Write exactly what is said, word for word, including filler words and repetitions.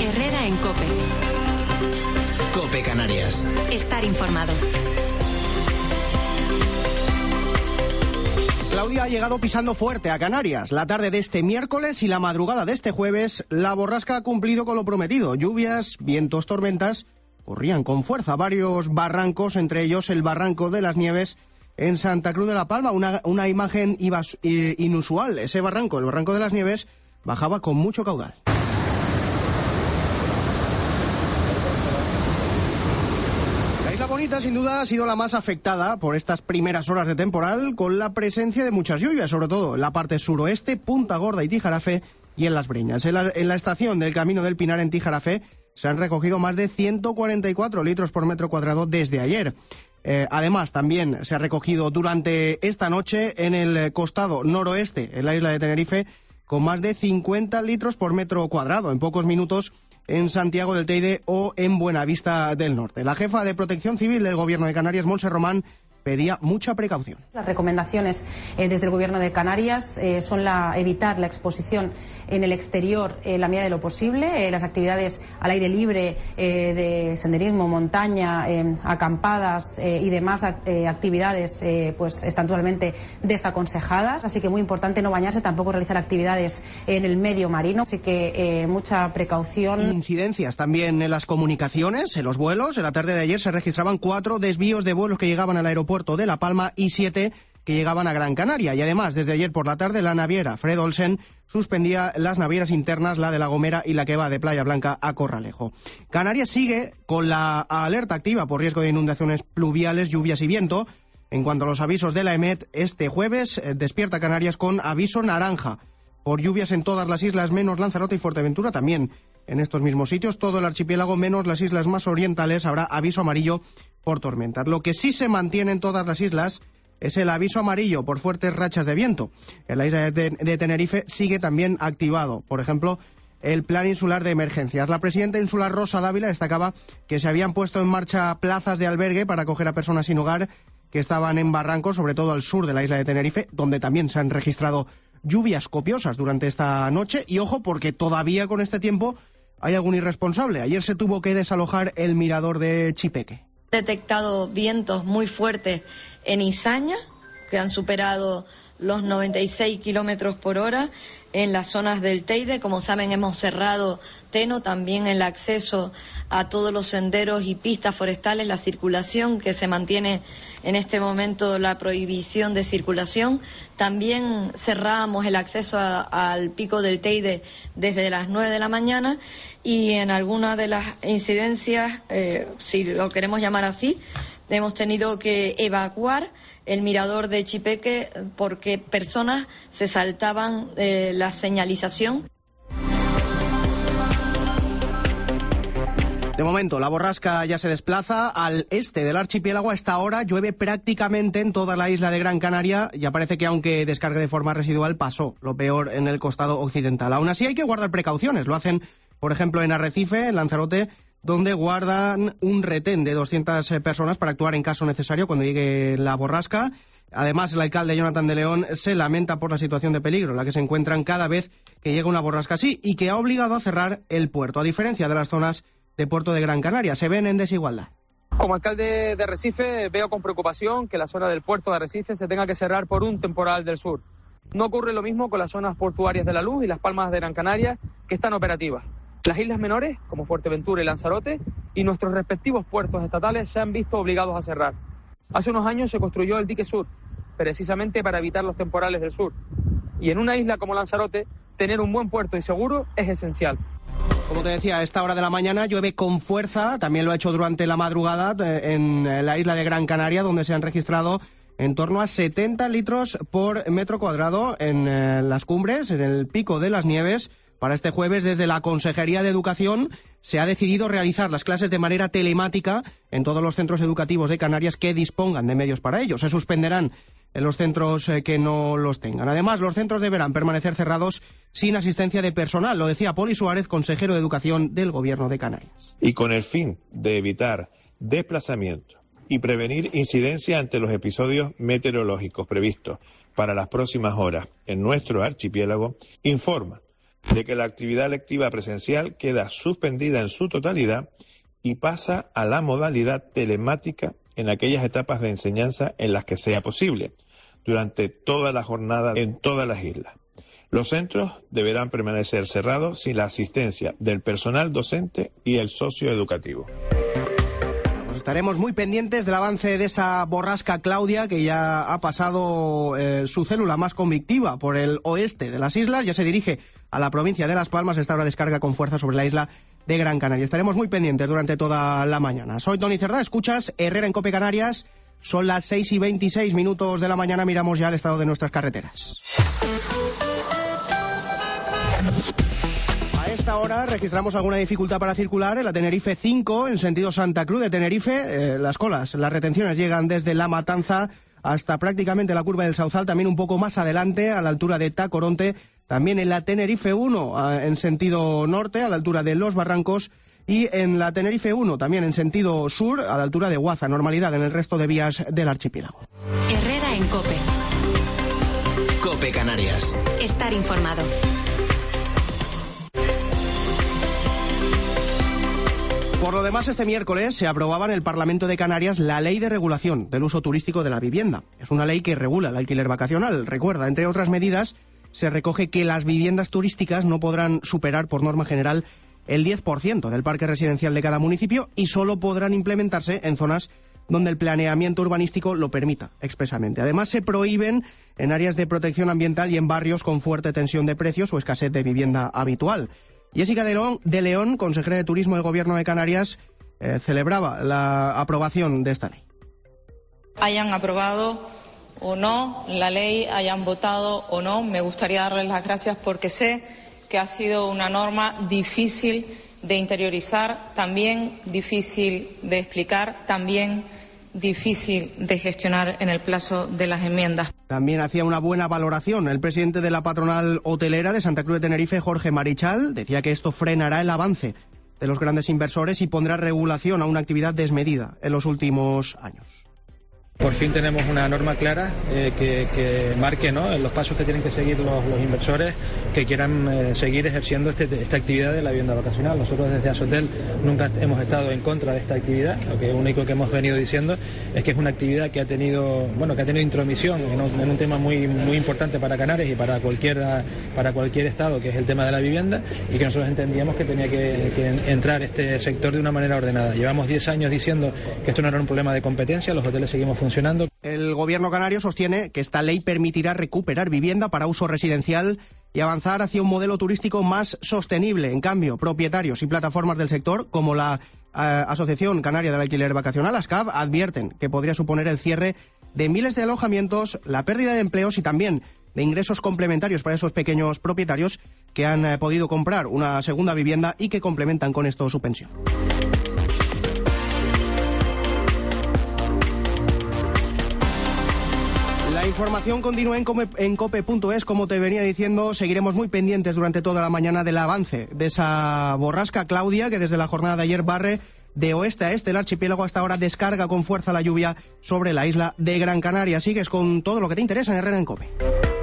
Herrera en COPE. COPE Canarias. Estar informado. Claudia ha llegado pisando fuerte a Canarias. La tarde de este miércoles y la madrugada de este jueves, la borrasca ha cumplido con lo prometido. Lluvias, vientos, tormentas corrían con fuerza. Varios barrancos, entre ellos el Barranco de las Nieves en Santa Cruz de la Palma. Una, una imagen inusual. Ese barranco, el Barranco de las Nieves, bajaba con mucho caudal. La Bonita, sin duda, ha sido la más afectada por estas primeras horas de temporal, con la presencia de muchas lluvias, sobre todo en la parte suroeste, Punta Gorda y Tijarafe, y en Las Breñas. En la, en la estación del Camino del Pinar en Tijarafe se han recogido más de ciento cuarenta y cuatro litros por metro cuadrado desde ayer. Eh, además, también se ha recogido durante esta noche en el costado noroeste, en la isla de Tenerife, con más de cincuenta litros por metro cuadrado. En pocos minutos en Santiago del Teide o en Buenavista del Norte. La jefa de Protección Civil del Gobierno de Canarias, Montse Román, pedía mucha precaución. Las recomendaciones eh, desde el Gobierno de Canarias eh, son la evitar la exposición en el exterior en eh, la medida de lo posible, eh, las actividades al aire libre eh, de senderismo, montaña, eh, acampadas eh, y demás eh, actividades eh, pues están totalmente desaconsejadas, así que muy importante no bañarse, tampoco realizar actividades en el medio marino, así que eh, mucha precaución. Incidencias también en las comunicaciones, en los vuelos. En la tarde de ayer se registraban cuatro desvíos de vuelos que llegaban al aeropuerto de La Palma y siete que llegaban a Gran Canaria. Y además, desde ayer por la tarde, la naviera Fred Olsen suspendía las navieras internas, la de La Gomera y la que va de Playa Blanca a Corralejo. Canarias sigue con la alerta activa por riesgo de inundaciones pluviales, lluvias y viento. En cuanto a los avisos de la EMET, este jueves eh, despierta Canarias con aviso naranja por lluvias en todas las islas menos Lanzarote y Fuerteventura. También en estos mismos sitios, todo el archipiélago menos las islas más orientales, habrá aviso amarillo por tormentas. Lo que sí se mantiene en todas las islas es el aviso amarillo por fuertes rachas de viento. En la isla de, de Tenerife sigue también activado, por ejemplo, el Plan Insular de Emergencias. La presidenta insular Rosa Dávila destacaba que se habían puesto en marcha plazas de albergue para acoger a personas sin hogar que estaban en barrancos, sobre todo al sur de la isla de Tenerife, donde también se han registrado lluvias copiosas durante esta noche. Y ojo, porque todavía con este tiempo hay algún irresponsable. Ayer se tuvo que desalojar el mirador de Chipeque. Detectado vientos muy fuertes en Izaña, que han superado los noventa y seis kilómetros por hora en las zonas del Teide. Como saben, hemos cerrado Teno, también el acceso a todos los senderos y pistas forestales, la circulación, que se mantiene en este momento la prohibición de circulación. También cerramos el acceso a, al pico del Teide desde las nueve de la mañana, y en algunas de las incidencias, eh, si lo queremos llamar así, hemos tenido que evacuar el mirador de Chipeque porque personas se saltaban eh, la señalización. De momento, la borrasca ya se desplaza al este del archipiélago. A esta hora llueve prácticamente en toda la isla de Gran Canaria. Ya parece que, aunque descargue de forma residual, pasó lo peor en el costado occidental. Aún así hay que guardar precauciones. Lo hacen, por ejemplo, en Arrecife, en Lanzarote, donde guardan un retén de doscientas personas para actuar en caso necesario cuando llegue la borrasca. Además, el alcalde Jonathan de León se lamenta por la situación de peligro en la que se encuentran cada vez que llega una borrasca así, y que ha obligado a cerrar el puerto, a diferencia de las zonas de Puerto de Gran Canaria. Se ven en desigualdad. Como alcalde de Arrecife veo con preocupación que la zona del puerto de Arrecife se tenga que cerrar por un temporal del sur. No ocurre lo mismo con las zonas portuarias de La Luz y Las Palmas de Gran Canaria, que están operativas. Las islas menores, como Fuerteventura y Lanzarote, y nuestros respectivos puertos estatales se han visto obligados a cerrar. Hace unos años se construyó el dique sur, precisamente para evitar los temporales del sur. Y en una isla como Lanzarote, tener un buen puerto y seguro es esencial. Como te decía, a esta hora de la mañana llueve con fuerza. También lo ha hecho durante la madrugada en la isla de Gran Canaria, donde se han registrado en torno a setenta litros por metro cuadrado en eh, las cumbres, en el Pico de las Nieves. Para este jueves, desde la Consejería de Educación, se ha decidido realizar las clases de manera telemática en todos los centros educativos de Canarias que dispongan de medios para ello. Se suspenderán en los centros eh, que no los tengan. Además, los centros deberán permanecer cerrados sin asistencia de personal. Lo decía Poli Suárez, consejero de Educación del Gobierno de Canarias. Y con el fin de evitar desplazamiento y prevenir incidencia ante los episodios meteorológicos previstos para las próximas horas en nuestro archipiélago, informa de que la actividad lectiva presencial queda suspendida en su totalidad y pasa a la modalidad telemática en aquellas etapas de enseñanza en las que sea posible, durante toda la jornada en todas las islas. Los centros deberán permanecer cerrados sin la asistencia del personal docente y el socio educativo. Estaremos muy pendientes del avance de esa borrasca Claudia, que ya ha pasado eh, su célula más convictiva por el oeste de las islas, ya se dirige a la provincia de Las Palmas, esta hora descarga con fuerza sobre la isla de Gran Canaria. Estaremos muy pendientes durante toda la mañana. Soy Toni Cerdá, escuchas Herrera en COPE Canarias, son las seis y veintiséis minutos de la mañana, miramos ya el estado de nuestras carreteras. A esta hora registramos alguna dificultad para circular en la Tenerife cinco, en sentido Santa Cruz de Tenerife. Eh, las colas, las retenciones llegan desde La Matanza hasta prácticamente la curva del Sauzal, también un poco más adelante, a la altura de Tacoronte. También en la Tenerife uno, en sentido norte, a la altura de Los Barrancos. Y en la Tenerife uno, también en sentido sur, a la altura de Guaza. Normalidad en el resto de vías del archipiélago. Herrera en COPE. COPE Canarias. Estar informado. Por lo demás, este miércoles se aprobaba en el Parlamento de Canarias la Ley de Regulación del Uso Turístico de la Vivienda. Es una ley que regula el alquiler vacacional. Recuerda, entre otras medidas, se recoge que las viviendas turísticas no podrán superar, por norma general, el diez por ciento del parque residencial de cada municipio y solo podrán implementarse en zonas donde el planeamiento urbanístico lo permita expresamente. Además, se prohíben en áreas de protección ambiental y en barrios con fuerte tensión de precios o escasez de vivienda habitual. Jessica de León, de León, consejera de Turismo del Gobierno de Canarias, eh, celebraba la aprobación de esta ley. Hayan aprobado o no la ley, hayan votado o no, me gustaría darles las gracias porque sé que ha sido una norma difícil de interiorizar, también difícil de explicar, también difícil de gestionar en el plazo de las enmiendas. También hacía una buena valoración el presidente de la patronal hotelera de Santa Cruz de Tenerife, Jorge Marichal. Decía que esto frenará el avance de los grandes inversores y pondrá regulación a una actividad desmedida en los últimos años. Por fin tenemos una norma clara eh, que, que marque, ¿no?, los pasos que tienen que seguir los, los inversores que quieran eh, seguir ejerciendo este, esta actividad de la vivienda vacacional. Nosotros desde Asotel nunca hemos estado en contra de esta actividad. Lo que único que hemos venido diciendo es que es una actividad que ha tenido, bueno, que ha tenido intromisión en un, en un tema muy muy importante para Canarias y para cualquier para cualquier estado, que es el tema de la vivienda, y que nosotros entendíamos que tenía que, que entrar este sector de una manera ordenada. Llevamos diez años diciendo que esto no era un problema de competencia, los hoteles seguimos funcionando. El gobierno canario sostiene que esta ley permitirá recuperar vivienda para uso residencial y avanzar hacia un modelo turístico más sostenible. En cambio, propietarios y plataformas del sector, como la eh, Asociación Canaria del Alquiler Vacacional, ASCAV, advierten que podría suponer el cierre de miles de alojamientos, la pérdida de empleos y también de ingresos complementarios para esos pequeños propietarios que han eh, podido comprar una segunda vivienda y que complementan con esto su pensión. La información continúa en cope punto es, como te venía diciendo. Seguiremos muy pendientes durante toda la mañana del avance de esa borrasca Claudia, que desde la jornada de ayer barre de oeste a este el archipiélago. Hasta ahora descarga con fuerza la lluvia sobre la isla de Gran Canaria. Sigues con todo lo que te interesa en Herrera en COPE.